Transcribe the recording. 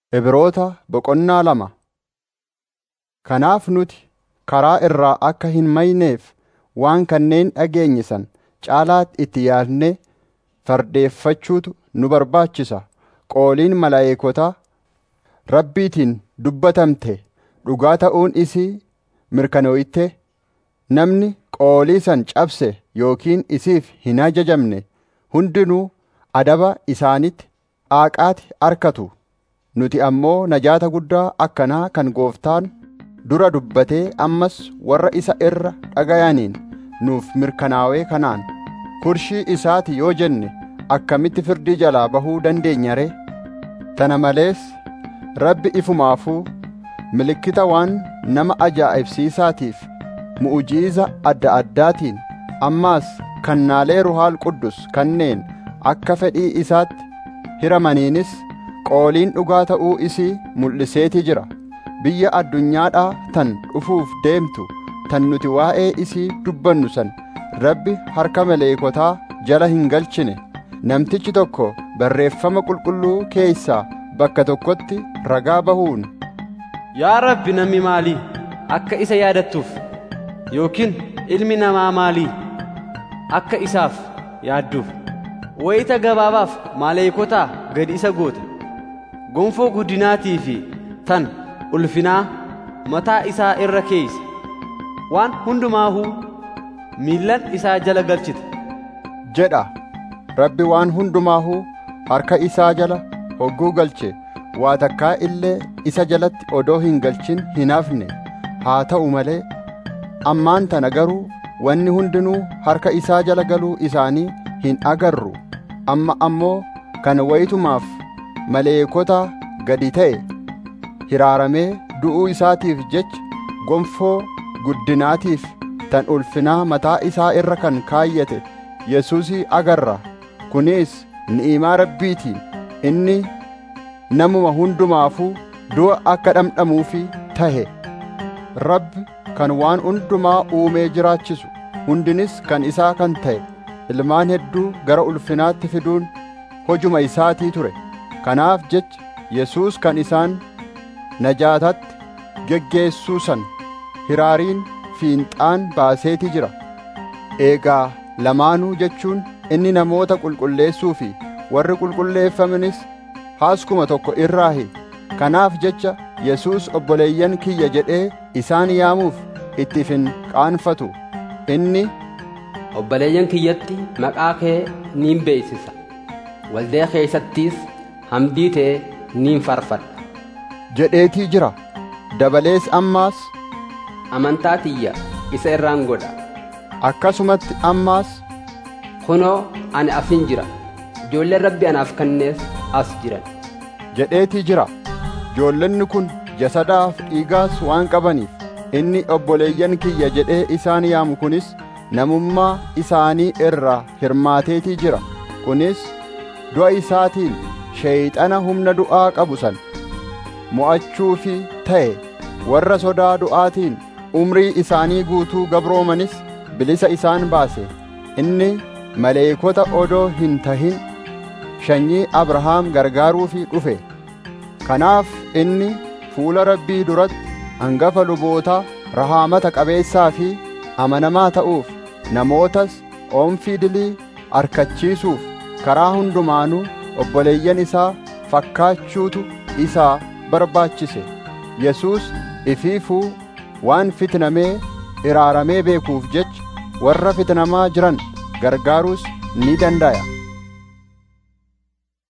Ibroota boqonnaa 2. Kanaaf nuti karaa irraa akka hin mayneef waan kanneen dhageenye san caalaatti itti yaadnee fardeeffachuutu nu barbaachisa. Qooliin malaayikotaa Rabbiitiin dubbatamte dhugaa ta'uun isii mirkanooyte. Namni qoolii san cabse yookiin isiif hin ajajamne hundinuu adaba isaanitti aaqaati arkatu. Nuti ammoo najaata guddaa akkanaa kan Gooftaan dura dubbatee ammas warra isa irra dhagayaniin nuuf mirkanaawee kanaan kurshii isaati yoo jenne akkamitti firdii jalaa bahuu dandeenya ree? Tana malees Rabbi ifumaafuu milikkita waan nama ajaa'ibsiisaatiif mu'ujiiza adda addaatiin ammaas kannaalee Ruhaal Quddus kanneen akka fedhii isaatti hiramaniinis qooliin dhugaa ta'uu isii mul'iseetii jira. Biyya addunyaadhaa tan dhufuuf deemtu tan nuti waa'ee isii dubbannu san Rabbi harka maleekotaa jala hin galchine. Namtichi tokko barreeffama qulqulluu keessaa bakka tokkotti ragaa bahuun, Yaa Rabbi, namni maalii akka isa yaadattuuf yookiin ilmi namaa maalii akka isaaf yaadduuf wayita gabaabaaf maleekotaa gadi isa goote. Gonfoo guddinaatii fi tan ulfinaa mataa isaa irra keeyse. Waan hundumaahuu miillan isaa jala galchite jedha. Rabbi waan hundumaahuu harka isaa jala hogguu galche waa takkaa illee isa jalatti odoo hin galchin hin hafne. Haa ta'u malee ammaan tana garuu wanni hundinuu harka isaa jala galuu isaanii hin agarru. Amma ammoo kan wayitumaaf maleekota gadi ta'e hiraaramee du'uu isaatiif jecha gonfoo guddinaatiif tan ulfinaa mataa isaa irra kan kaayyate Yesuusii agarra. Kunis ni'imaa Rabbiitiin inni namuma hundumaafuu du'a akka dhamdhamuufi tahe. Rabbi kan waan hundumaa uumee jiraachisu hundinis kan isaa kan ta'e ilmaan hedduu gara ulfinaatti fiduun hojuma isaatii ture. Kanaaf jecha Yesuus kan isaan najaatatti geggeessuu san hiraariin fiinxaan baaseeti jira. Eegaa lamaanuu jechuun inni namoota qulqulleessuu fi warri qulqulleeffamanis haaskuma tokko irraahi. Kanaaf jecha Yesuus obboleeyyan kiyya jedhee isaan yaamuuf itti hin qaanfatu. Inni obboleeyyan kiyyatti maqaa kee niin beeksisa, waldee keessattis hamdii tee niin farfadha jedheetii jira. Dabalees ammaas amantaa tiyya isa irraan godha. Akkasumatti ammaas kunoo ani afin jira, ijoolleen Rabbi anaaf kennees as jiran jedheetii jira. Ijoollonni kun jasadaaf dhiigaas waan qabaniif inni obboleeyyan kiyya jedhee isaan yaamu kunis namummaa isaanii irraa hirmaateetii jira. Kunis du'a isaatiin sheeyxana humna du'aa qabu san mo'achuufi ta'e. Warra sodaa du'aatiin umrii isaanii guutuu gabroomanis bilisa isaan baase. Inni maleekota odoo hin tahin sanyii Abrahaam gargaaruufi dhufe. Kanaaf inni fuula Rabbii duratti hangafa lubootaa rahaamata qabeessaa fi amanamaa ta'uuf namootas oomfii dilii arkachiisuuf karaa hundumaanuu obboleeyyan isaa fakkaachuutu isaa barbaachise. Yesuus ifiifuu waan fitnamee iraaramee beekuuf jecha warra fitnamaa jiran gargaaruus ni danda'a.